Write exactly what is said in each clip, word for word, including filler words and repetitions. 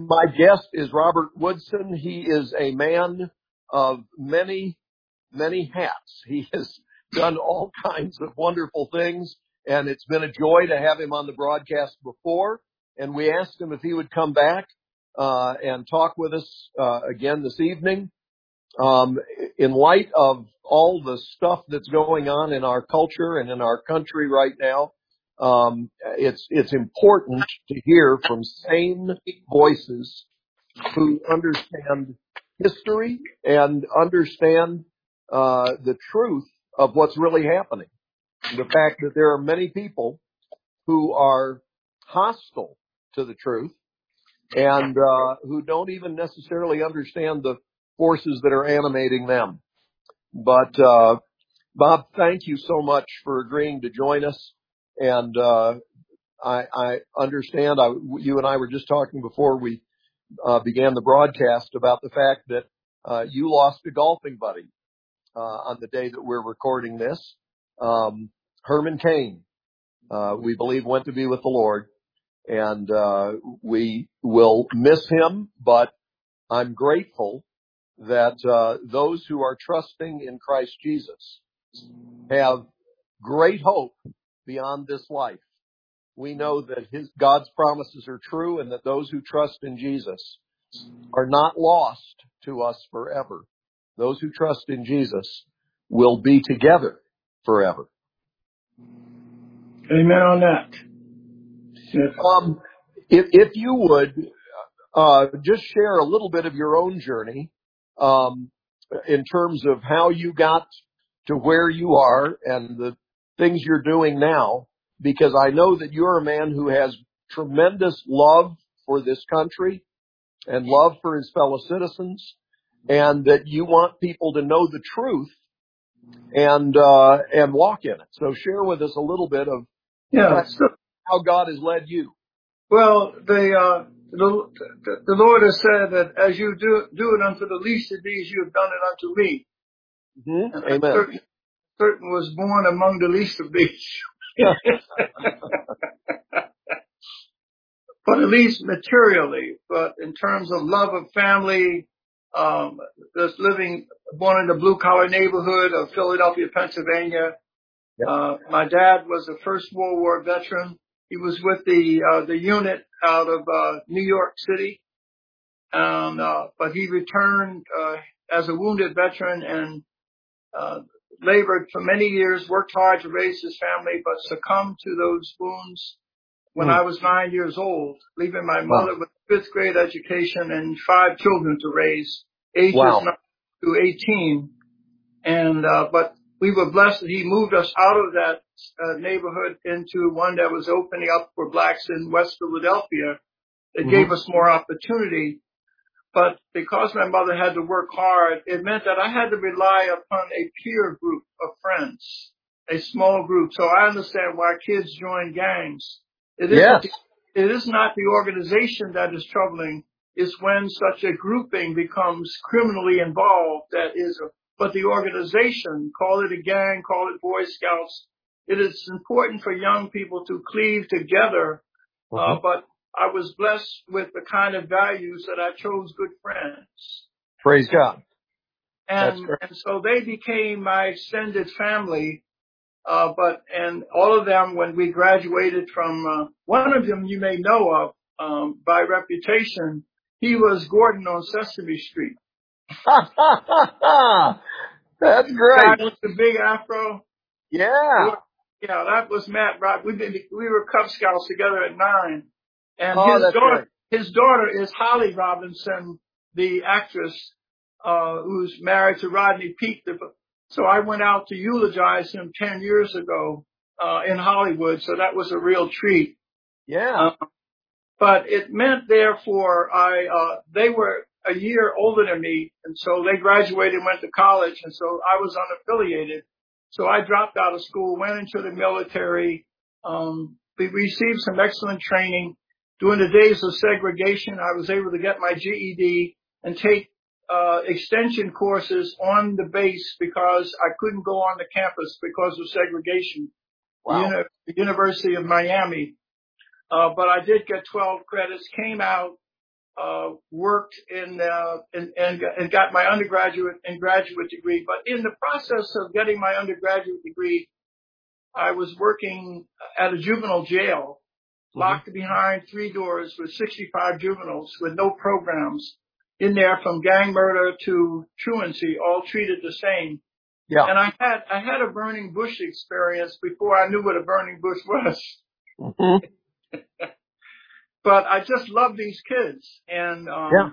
My guest is Robert Woodson. He is a man of many, many hats. He has done all kinds of wonderful things, and it's been a joy to have him on the broadcast before. And we asked him if he would come back uh, and talk with us uh, again this evening. Um, in light of all the stuff that's going on in our culture and in our country right now, um, it's it's important to hear from sane voices who understand history and understand uh, the truth of what's really happening. The fact that there are many people who are hostile to the truth and uh, who don't even necessarily understand the forces that are animating them. But uh, Bob, thank you so much for agreeing to join us. And uh, I, I understand. I, you and I were just talking before we uh, began the broadcast about the fact that uh, you lost a golfing buddy uh, on the day that we're recording this. Um, Herman Cain, uh, we believe, went to be with the Lord, and uh, we will miss him. But I'm grateful that uh, those who are trusting in Christ Jesus have great hope beyond this life. We know that his God's promises are true, and that those who trust in Jesus are not lost to us forever. Those who trust in Jesus will be together forever. Amen on that. Yes. Um, if, if you would uh, just share a little bit of your own journey um, in terms of how you got to where you are and the things you're doing now, because I know that you're a man who has tremendous love for this country and love for his fellow citizens, and that you want people to know the truth and uh, and walk in it. So share with us a little bit of Yeah. So, how God has led you. well, the, uh, the the Lord has said that as you do do it unto the least of these, you have done it unto me. Mm-hmm. And Amen. certain, certain was born among the least of these. But at least materially, but in terms of love of family, um, just living, born in the blue collar neighborhood of Philadelphia, Pennsylvania. Yep. Uh, my dad was a First World War veteran. He was with the, uh, the unit out of, uh, New York City. And, uh, but he returned, uh, as a wounded veteran and, uh, labored for many years, worked hard to raise his family, but succumbed to those wounds when Mm. I was nine years old, leaving my Wow. mother with fifth grade education and five children to raise, ages Wow. nine to eighteen. And, uh, but we were blessed that he moved us out of that uh, neighborhood into one that was opening up for blacks in West Philadelphia. It Mm-hmm. gave us more opportunity. But because my mother had to work hard, it meant that I had to rely upon a peer group of friends, a small group. So I understand why kids join gangs. It isn't, Yes. it is not the organization that is troubling. It's when such a grouping becomes criminally involved that is, a, but the organization, call it a gang, call it Boy Scouts. It is important for young people to cleave together. Mm-hmm. Uh, but I was blessed with the kind of values that I chose good friends. Praise God. That's And, great. and so they became my extended family. Uh, but, and all of them, when we graduated from, uh, one of them you may know of, um, by reputation, he was Gordon on Sesame Street. That's Guy great. with the big afro. Yeah. Yeah, that was Matt Rock. We did, we were Cub Scouts together at nine. And Oh, his that's daughter, great. his daughter is Holly Robinson, the actress, uh, who's married to Rodney Peete. So I went out to eulogize him ten years ago, uh, in Hollywood. So that was a real treat. Yeah. Uh, but it meant therefore I, uh, they were a year older than me. And so they graduated and went to college. And so I was unaffiliated. So I dropped out of school, went into the military. Um, we received some excellent training. During the days of segregation, I was able to get my G E D and take uh, extension courses on the base because I couldn't go on the campus because of segregation. Wow. The, Uni- the University of Miami. Uh, but I did get twelve credits, came out, uh, worked in, uh, and, and, and got my undergraduate and graduate degree. But in the process of getting my undergraduate degree, I was working at a juvenile jail, locked mm-hmm. behind three doors with sixty-five juveniles with no programs in there, from gang murder to truancy, all treated the same. Yeah. And I had, I had a burning bush experience before I knew what a burning bush was. Mm-hmm. But I just loved these kids, and, um, yeah.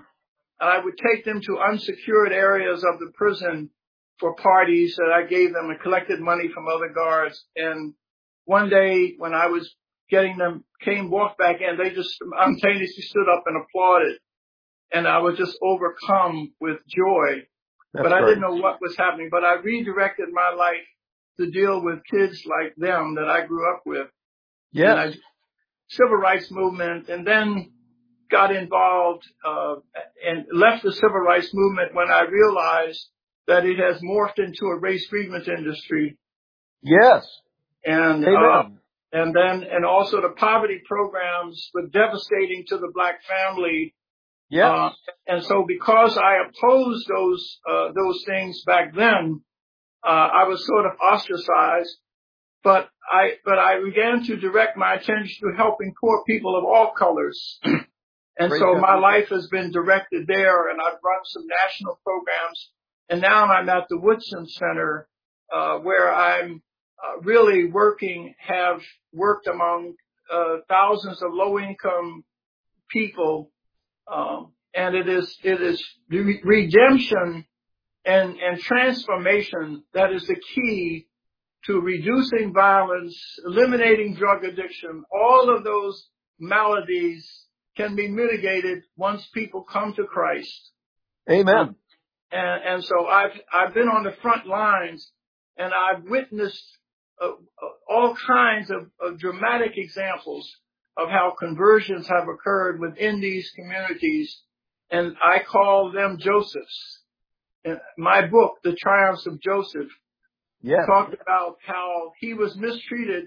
I would take them to unsecured areas of the prison for parties that I gave them and collected money from other guards. And one day when I was getting them, came, walked back in, they just spontaneously stood up and applauded. And I was just overcome with joy. That's but I great. didn't know what was happening. But I redirected my life to deal with kids like them that I grew up with. Yeah. And I, civil rights movement, and then got involved, uh, and left the civil rights movement when I realized that it has morphed into a race grievance industry. Yes. And, uh, and then, and also the poverty programs were devastating to the black family. Yes. Uh, and so because I opposed those, uh, those things back then, uh, I was sort of ostracized. But I, but I began to direct my attention to helping poor people of all colors. And Great so job. my life has been directed there, and I've run some national programs. And now I'm at the Woodson Center, uh, where I'm uh, really working, have worked among uh, thousands of low income people. Um, and it is, it is re- redemption and, and transformation that is the key to reducing violence, eliminating drug addiction. All of those maladies can be mitigated once people come to Christ. Amen. And, and so I've, I've been on the front lines, and I've witnessed uh, all kinds of, of dramatic examples of how conversions have occurred within these communities. And I call them Josephs. In my book, The Triumphs of Joseph, yes. talked about how he was mistreated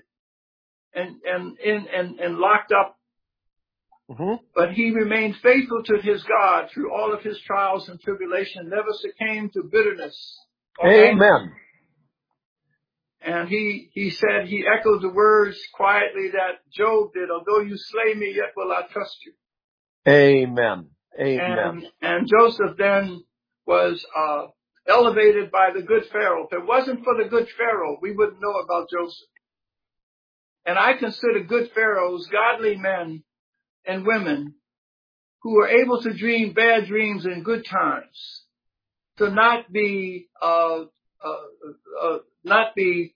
and, and, and, and, and locked up. Mm-hmm. But he remained faithful to his God through all of his trials and tribulation, never succumbed to bitterness or Amen. anger. And he, he said, he echoed the words quietly that Job did, although you slay me, yet will I trust you. Amen. Amen. And, and Joseph then was, uh, elevated by the good Pharaoh. If it wasn't for the good Pharaoh, we wouldn't know about Joseph. And I consider good Pharaohs godly men and women who are able to dream bad dreams in good times, to not be, uh, uh, uh, not be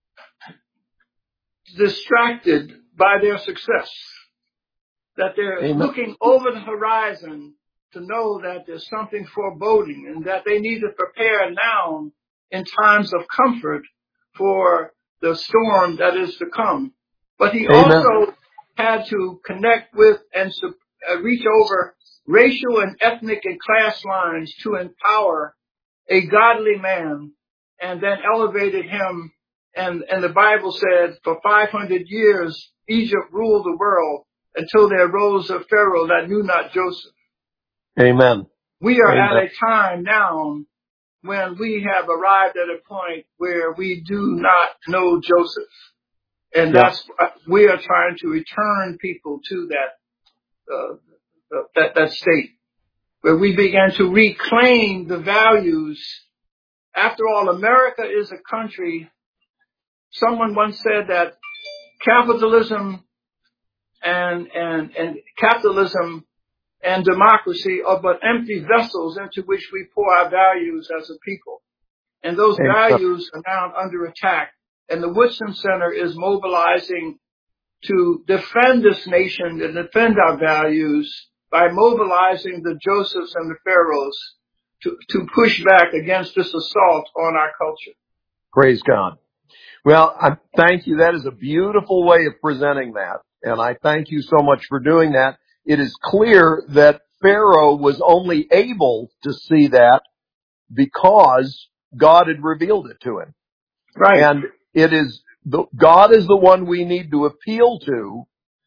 distracted by their success, that they're Amen. looking over the horizon to know that there's something foreboding and that they need to prepare now in times of comfort for the storm that is to come. But he Amen. also had to connect with and uh, reach over racial and ethnic and class lines to empower a godly man, and then elevated him. And, and the Bible said for five hundred years, Egypt ruled the world until there arose a Pharaoh that knew not Joseph. Amen. We are Amen. at a time now when we have arrived at a point where we do not know Joseph. And yeah. that's, we are trying to return people to that, uh, that, that state where we began to reclaim the values. After all, America is a country. Someone once said that capitalism and, and, and capitalism and democracy are but empty vessels into which we pour our values as a people. And those Amen. values are now under attack. And the Woodson Center is mobilizing to defend this nation and defend our values by mobilizing the Josephs and the Pharaohs to, to push back against this assault on our culture. Praise God. Well, I thank you. That is a beautiful way of presenting that. And I thank you so much for doing that. It is clear that Pharaoh was only able to see that because God had revealed it to him. Right. And it is the, God is the one we need to appeal to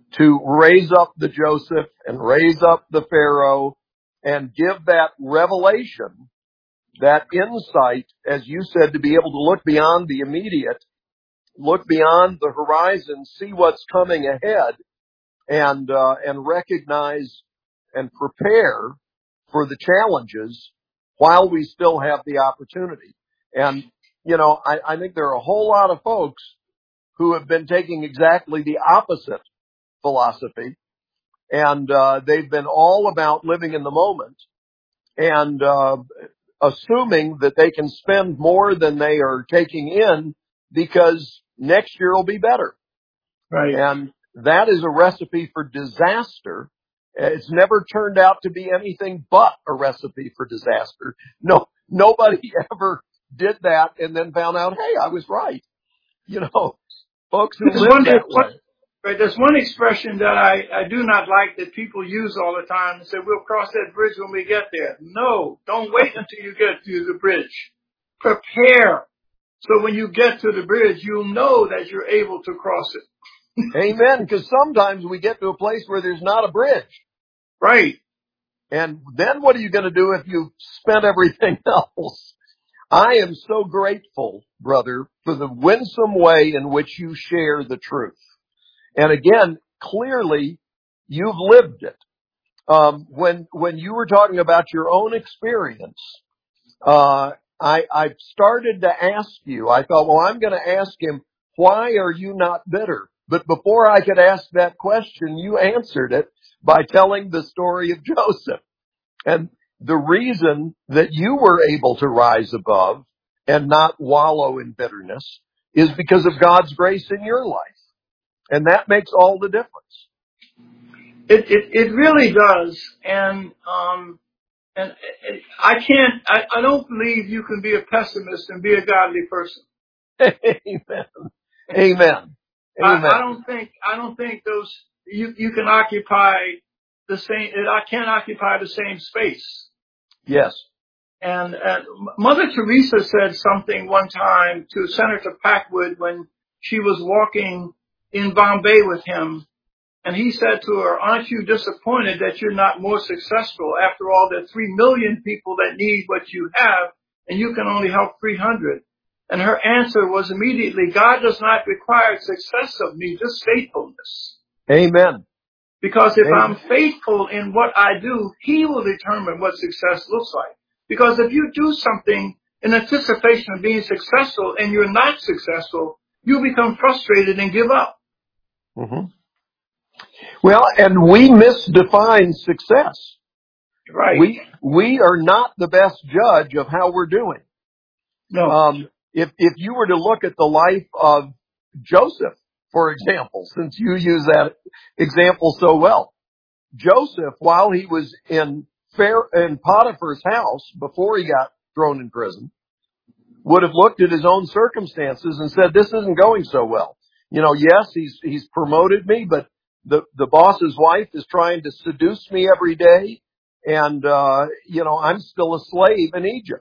to raise up the Joseph and raise up the Pharaoh and give that revelation, that insight, as you said, to be able to look beyond the immediate, look beyond the horizon, see what's coming ahead, and uh, and recognize and prepare for the challenges while we still have the opportunity. And, you know, I, I think there are a whole lot of folks who have been taking exactly the opposite philosophy, and uh, they've been all about living in the moment and uh, assuming that they can spend more than they are taking in because next year will be better. Right. And that is a recipe for disaster. It's never turned out to be anything but a recipe for disaster. No, nobody ever did that and then found out, hey, I was right. You know, folks who There's live one, that one, way. right, there's one expression that I, I do not like that people use all the time and say, we'll cross that bridge when we get there. No, don't wait until you get to the bridge. Prepare. So when you get to the bridge, you'll know that you're able to cross it. Amen. Because sometimes we get to a place where there's not a bridge. Right. And then what are you going to do if you've spent everything else? I am so grateful, brother, for the winsome way in which you share the truth. And again, clearly, you've lived it. Um, when when you were talking about your own experience, uh, I, I started to ask you, I thought, well, I'm going to ask him, why are you not bitter? But before I could ask that question, you answered it by telling the story of Joseph. And the reason that you were able to rise above and not wallow in bitterness is because of God's grace in your life. And that makes all the difference. It, it, it really does. And, um, and it, I can't, I, I don't believe you can be a pessimist and be a godly person. Amen. Amen. Amen. I, I don't think, I don't think those, you, you can occupy the same, I can't occupy the same space. Yes. And, and Mother Teresa said something one time to Senator Packwood when she was walking in Bombay with him. And he said to her, aren't you disappointed that you're not more successful? After all, there are three million people that need what you have, and you can only help three hundred. And her answer was immediately, God does not require success of me, just faithfulness. Amen. Because if Amen. I'm faithful in what I do, He will determine what success looks like. Because if you do something in anticipation of being successful and you're not successful, you become frustrated and give up. Mm-hmm. Well, and we misdefine success. Right. We we are not the best judge of how we're doing. No. Um, if if you were to look at the life of Joseph, for example, since you use that example so well, Joseph, while he was in Pharaoh, in Potiphar's house before he got thrown in prison, would have looked at his own circumstances and said, "This isn't going so well. You know, yes, he's he's promoted me, but the the boss's wife is trying to seduce me every day, and uh, you know, I'm still a slave in Egypt."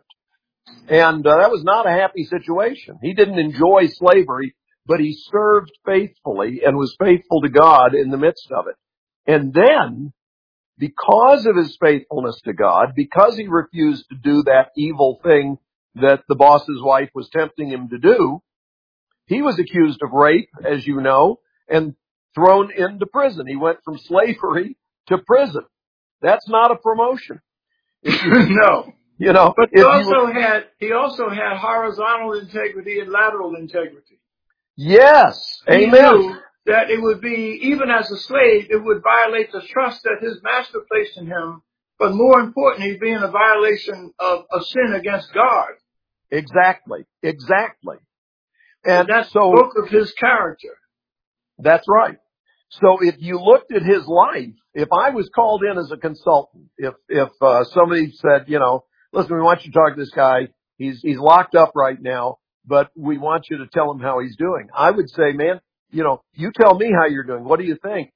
And uh, that was not a happy situation. He didn't enjoy slavery, but he served faithfully and was faithful to God in the midst of it. And then, because of his faithfulness to God, because he refused to do that evil thing that the boss's wife was tempting him to do, he was accused of rape, as you know, and thrown into prison. He went from slavery to prison. That's not a promotion. If you, No. You know, but he if also you, had he also had horizontal integrity and lateral integrity. Yes, he amen. Knew that it would be, even as a slave, it would violate the trust that his master placed in him. But more importantly, being a violation of a sin against God. Exactly, exactly. And, and that's so, the book of his character. That's right. So if you looked at his life, if I was called in as a consultant, if if uh, somebody said, you know, listen, we want you to talk to this guy. He's he's locked up right now, but we want you to tell him how he's doing. I would say, man, you know, you tell me how you're doing. What do you think?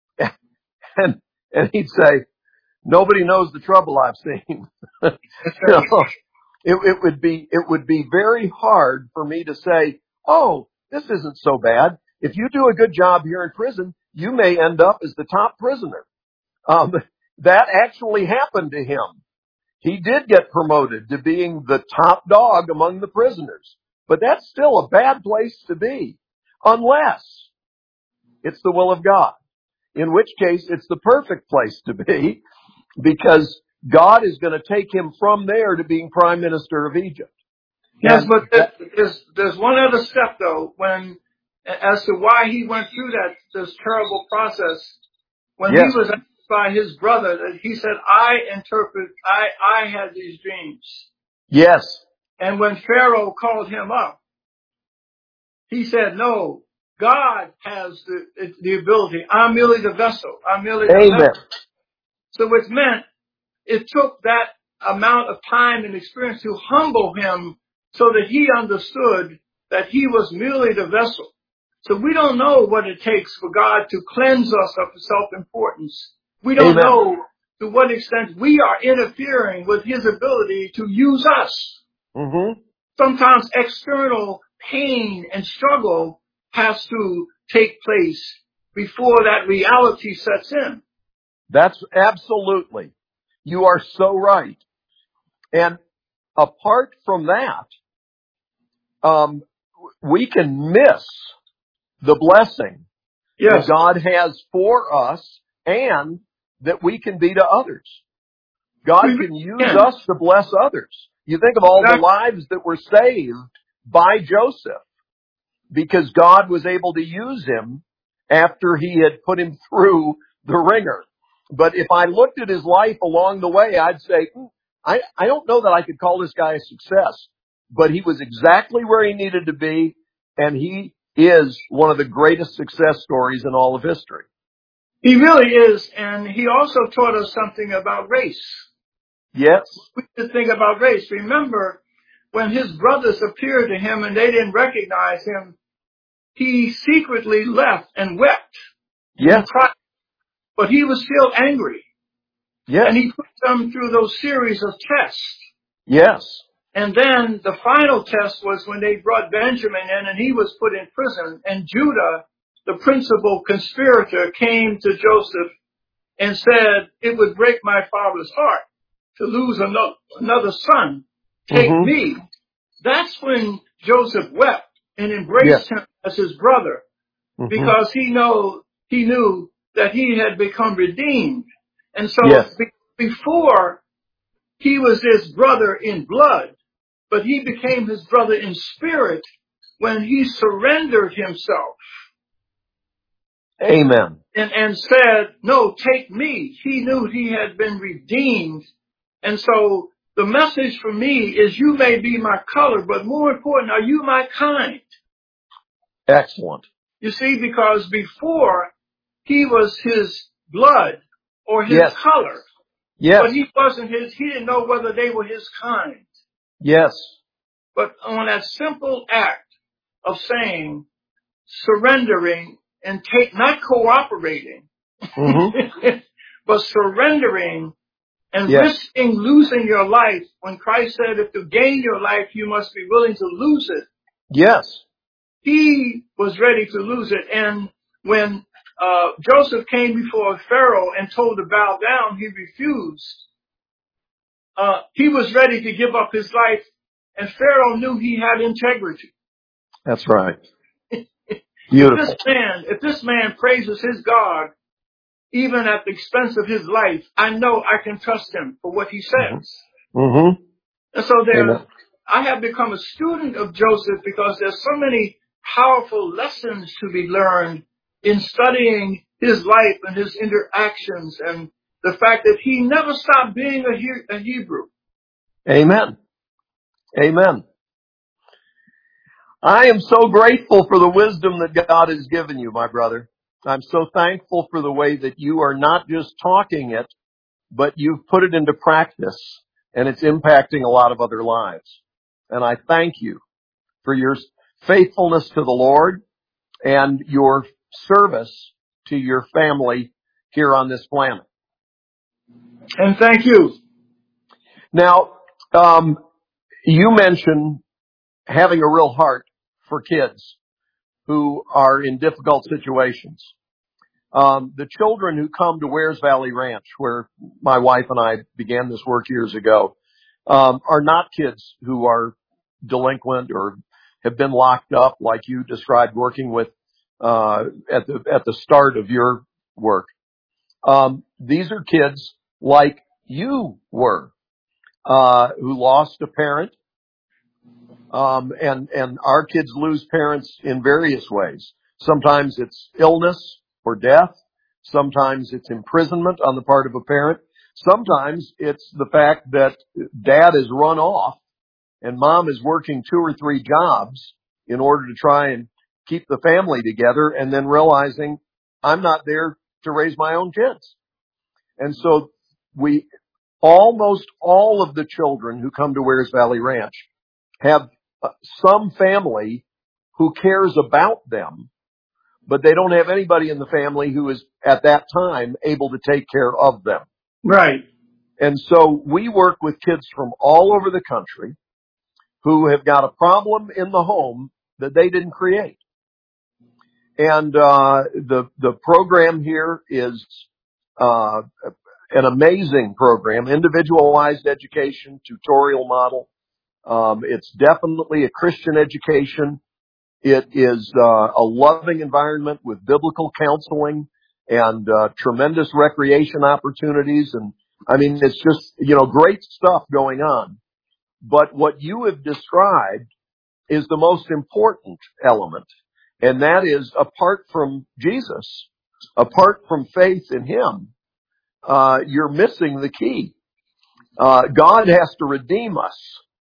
and and he'd say, nobody knows the trouble I've seen. you know, it, it would be it would be very hard for me to say, oh, this isn't so bad. If you do a good job here in prison, you may end up as the top prisoner. Um, that actually happened to him. He did get promoted to being the top dog among the prisoners. But that's still a bad place to be, unless it's the will of God, in which case it's the perfect place to be, because God is going to take him from there to being prime minister of Egypt. Yes, And but that, there's there's one other step though, when as to why he went through that this terrible process. When yes, he was asked by his brother, that he said, "I interpret, I I had these dreams." yes, And when Pharaoh called him up, he said, "No, God has the the ability. I'm merely the vessel. I'm merely the amen. vessel." So it meant it took that amount of time and experience to humble him so that he understood that he was merely the vessel. So we don't know what it takes for God to cleanse us of self-importance. We don't Amen. know to what extent we are interfering with his ability to use us. Mm-hmm. Sometimes external pain and struggle has to take place before that reality sets in. That's absolutely. You are so right. And apart from that, um, we can miss the blessing Yes. that God has for us and that we can be to others. God We can use can. us to bless others. You think of all the Exactly. lives that were saved by Joseph because God was able to use him after he had put him through the ringer. But if I looked at his life along the way, I'd say, hmm, I, I don't know that I could call this guy a success, but he was exactly where he needed to be, and he is one of the greatest success stories in all of history. He really is. And he also taught us something about race. Yes. We should think about race. Remember, when his brothers appeared to him and they didn't recognize him, he secretly left and wept Yes. and cried. But he was still angry. Yes. And he put them through those series of tests. Yes. And then the final test was when they brought Benjamin in and he was put in prison. And Judah, the principal conspirator, came to Joseph and said, "It would break my father's heart to lose another, another son. Take Mm-hmm. me." That's when Joseph wept and embraced Yes. him as his brother, Mm-hmm. because he know he knew that he had become redeemed. And so Yes. be, before he was his brother in blood, but he became his brother in spirit when he surrendered himself. Amen. And, and said, "No, take me." He knew he had been redeemed. And so the message for me is, you may be my color, but more important, are you my kind? Excellent. You see, because before he was his blood or his Yes. color, Yes. but he wasn't his, he didn't know whether they were his kind. Yes. But on that simple act of saying, surrendering and take, not cooperating, Mm-hmm. but surrendering and Yes. risking losing your life, when Christ said, if to gain your life, you must be willing to lose it. Yes. He was ready to lose it. And when uh, Joseph came before Pharaoh and told to bow down, he refused. Uh, he was ready to give up his life, and Pharaoh knew he had integrity. That's right. If Beautiful. this man, if this man praises his God, even at the expense of his life, I know I can trust him for what he says. Mm-hmm. And so there, Amen. I have become a student of Joseph because there's so many powerful lessons to be learned in studying his life and his interactions, and the fact that he never stopped being a, he- a Hebrew. Amen. Amen. I am so grateful for the wisdom that God has given you, my brother. I'm so thankful for the way that you are not just talking it, but you've put it into practice, and it's impacting a lot of other lives. And I thank you for your faithfulness to the Lord and your service to your family here on this planet. And thank you. Now, um, you mentioned having a real heart for kids who are in difficult situations. Um, the children who come to Wares Valley Ranch, where my wife and I began this work years ago, um, are not kids who are delinquent or have been locked up like you described working with uh, at the at the start of your work. Um, these are kids like you were, uh, who lost a parent, um, and and our kids lose parents in various ways. Sometimes it's illness or death. Sometimes it's imprisonment on the part of a parent. Sometimes it's the fact that dad is run off and mom is working two or three jobs in order to try and keep the family together, and then realizing I'm not there to raise my own kids. And so we, almost all of the children who come to Wares Valley Ranch have some family who cares about them, but they don't have anybody in the family who is at that time able to take care of them. Right. And so we work with kids from all over the country who have got a problem in the home that they didn't create. And uh the the program here is uh an amazing program, individualized education, tutorial model. Um it's definitely a Christian education. It is uh a loving environment with biblical counseling and uh tremendous recreation opportunities, and I mean it's just, you know, great stuff going on. But what you have described is the most important element, and that is, apart from Jesus, apart from faith in Him, uh, you're missing the key. Uh, God has to redeem us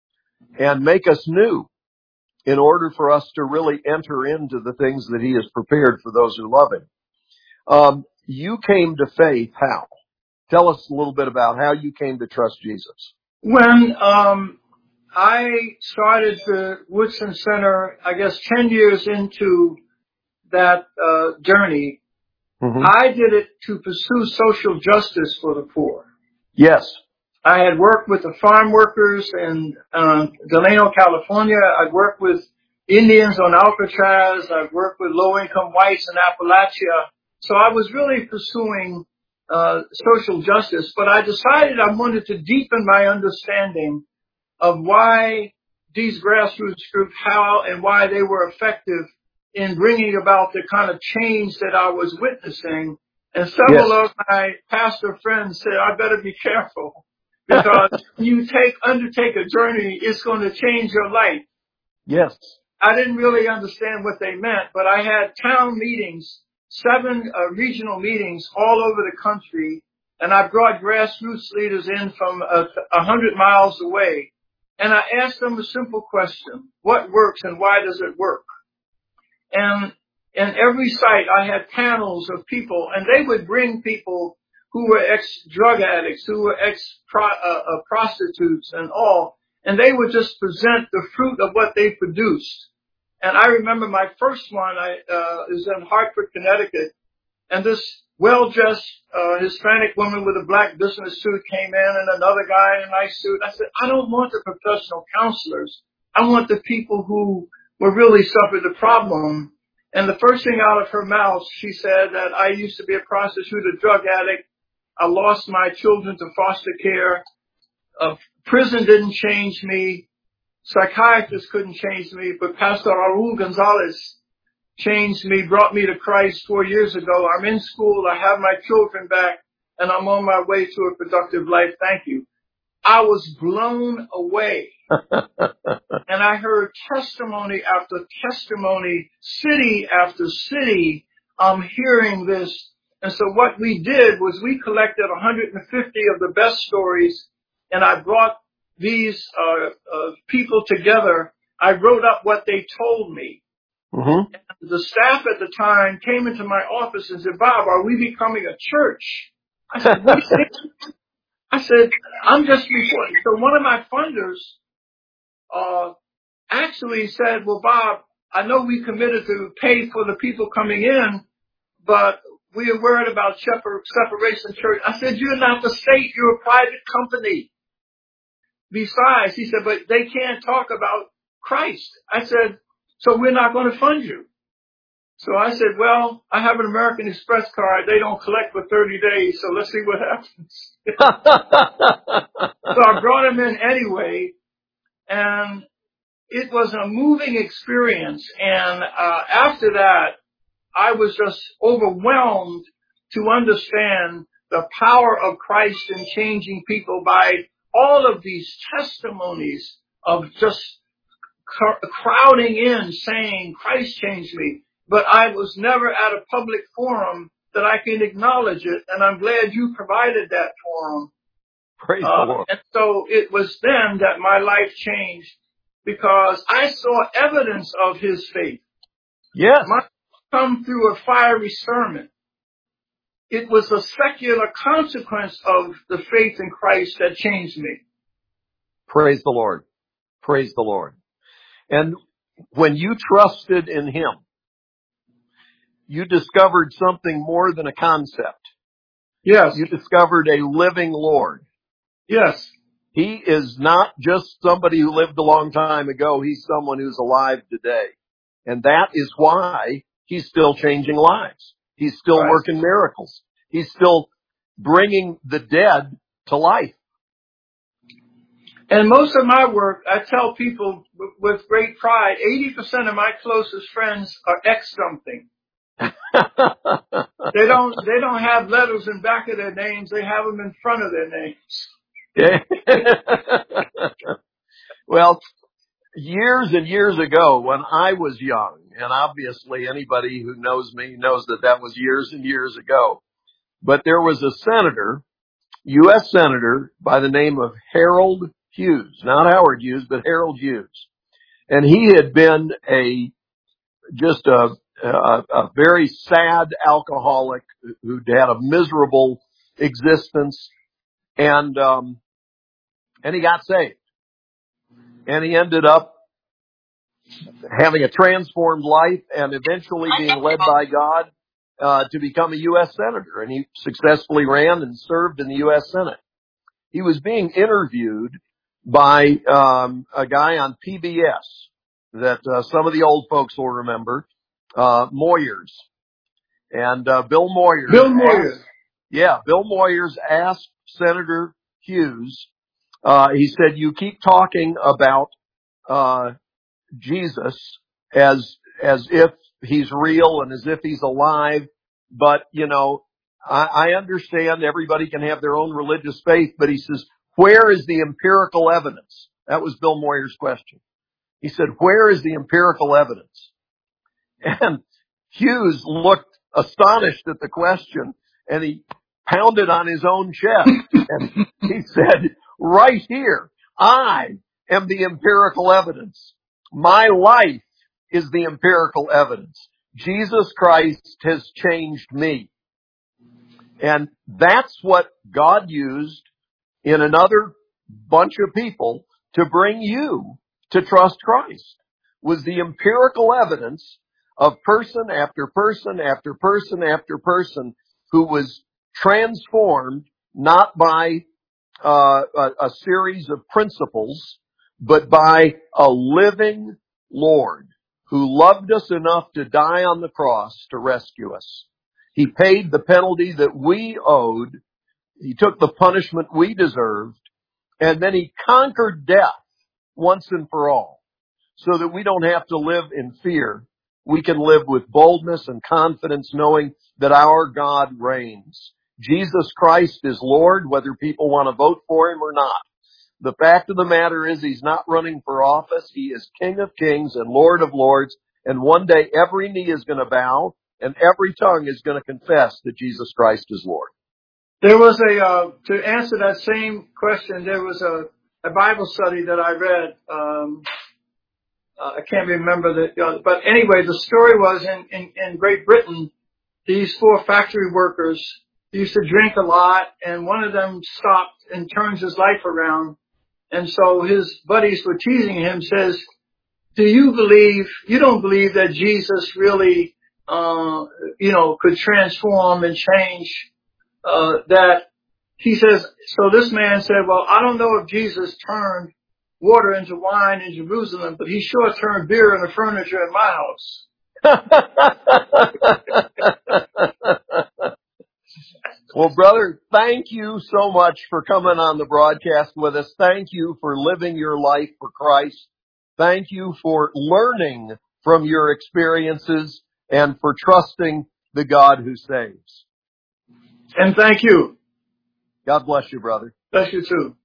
and make us new in order for us to really enter into the things that He has prepared for those who love Him. Um, you came to faith how? Tell us a little bit about how you came to trust Jesus. When um, I started the Woodson Center, I guess ten years into that uh, journey, mm-hmm. I did it to pursue social justice for the poor. Yes. I had worked with the farm workers in um, Delano, California. I'd worked with Indians on Alcatraz. I've worked with low-income whites in Appalachia. So I was really pursuing uh social justice, but I decided I wanted to deepen my understanding of why these grassroots groups, how and why they were effective in bringing about the kind of change that I was witnessing. And several yes. of my pastor friends said, I better be careful, because you take undertake a journey, it's going to change your life. Yes. I didn't really understand what they meant, but I had town meetings, seven uh, regional meetings all over the country, and I brought grassroots leaders in from a, a hundred miles away. And I asked them a simple question: what works and why does it work? And in every site, I had panels of people, and they would bring people who were ex-drug addicts, who were ex-prostitutes and all, and they would just present the fruit of what they produced. And I remember my first one I uh, is in Hartford, Connecticut, and this well-dressed uh, Hispanic woman with a black business suit came in, and another guy in a nice suit. I said, I don't want the professional counselors. I want the people who were really suffered the problem. And the first thing out of her mouth, she said that I used to be a prostitute, a drug addict. I lost my children to foster care. Uh, prison didn't change me. Psychiatrists couldn't change me, but Pastor Raul Gonzalez changed me, brought me to Christ four years ago. I'm in school. I have my children back, and I'm on my way to a productive life. Thank you. I was blown away. And I heard testimony after testimony, city after city. I'm hearing this. And so what we did was we collected one hundred fifty of the best stories, and I brought these uh, uh, people together. I wrote up what they told me. Mm-hmm. And the staff at the time came into my office and said, Bob, are we becoming a church? I said, what is it? I said, I'm just reporting. So one of my funders uh actually said, well, Bob, I know we committed to pay for the people coming in, but we are worried about separation church. I said, you're not the state. You're a private company. Besides, he said, but they can't talk about Christ. I said, so we're not going to fund you. So I said, well, I have an American Express card. They don't collect for thirty days, so let's see what happens. So I brought him in anyway, and it was a moving experience. And uh, after that, I was just overwhelmed to understand the power of Christ in changing people by all of these testimonies of just crowding in saying, Christ changed me. But I was never at a public forum that I can acknowledge it. And I'm glad you provided that forum. Praise uh, the Lord. And so it was then that my life changed, because I saw evidence of his faith. Yes. My come through a fiery sermon. It was a secular consequence of the faith in Christ that changed me. Praise the Lord. Praise the Lord. And when you trusted in him, you discovered something more than a concept. Yes. You discovered a living Lord. Yes. He is not just somebody who lived a long time ago. He's someone who's alive today. And that is why he's still changing lives. He's still Right. working miracles. He's still bringing the dead to life. And most of my work, I tell people with great pride, eighty percent of my closest friends are ex something. They don't, they don't have letters in back of their names. They have them in front of their names. Well, years and years ago when I was young, and obviously anybody who knows me knows that that was years and years ago, but there was a senator, U S senator by the name of Harold Hughes, not Howard Hughes, but Harold Hughes. And he had been a, just a, a, a very sad alcoholic who'd had a miserable existence, and, um, and he got saved. And he ended up having a transformed life and eventually being led by God uh, to become a U S senator. And he successfully ran and served in the U S Senate. He was being interviewed by um, a guy on P B S that uh, some of the old folks will remember, uh, Moyers. And uh, Bill Moyers. Bill Moyers. Asked, yeah, Bill Moyers asked Senator Hughes, uh, he said, you keep talking about uh Jesus as as if he's real and as if he's alive, but you know, I, I understand everybody can have their own religious faith, but he says, where is the empirical evidence? That was Bill Moyers' question. He said, where is the empirical evidence? And Hughes looked astonished at the question, and he pounded on his own chest and he said, right here, I am the empirical evidence. My life is the empirical evidence. Jesus Christ has changed me. And that's what God used in another bunch of people to bring you to trust Christ, was the empirical evidence of person after person after person after person who was transformed not by uh, a, a series of principles, but by a living Lord who loved us enough to die on the cross to rescue us. He paid the penalty that we owed. He took the punishment we deserved, and then he conquered death once and for all so that we don't have to live in fear. We can live with boldness and confidence knowing that our God reigns. Jesus Christ is Lord, whether people want to vote for him or not. The fact of the matter is he's not running for office. He is King of Kings and Lord of Lords. And one day every knee is going to bow and every tongue is going to confess that Jesus Christ is Lord. There was a, uh, to answer that same question, there was a, a Bible study that I read. Um, uh, I can't remember the, uh, but anyway, the story was in, in, in Great Britain, these four factory workers used to drink a lot, and one of them stopped and turns his life around. And so his buddies were teasing him, says, do you believe, you don't believe that Jesus really, uh, you know, could transform and change, uh, that he says, so this man said, well, I don't know if Jesus turned water into wine in Jerusalem, but he sure turned beer into furniture in my house. Well, brother, thank you so much for coming on the broadcast with us. Thank you for living your life for Christ. Thank you for learning from your experiences and for trusting the God who saves. And thank you. God bless you, brother. Bless you too.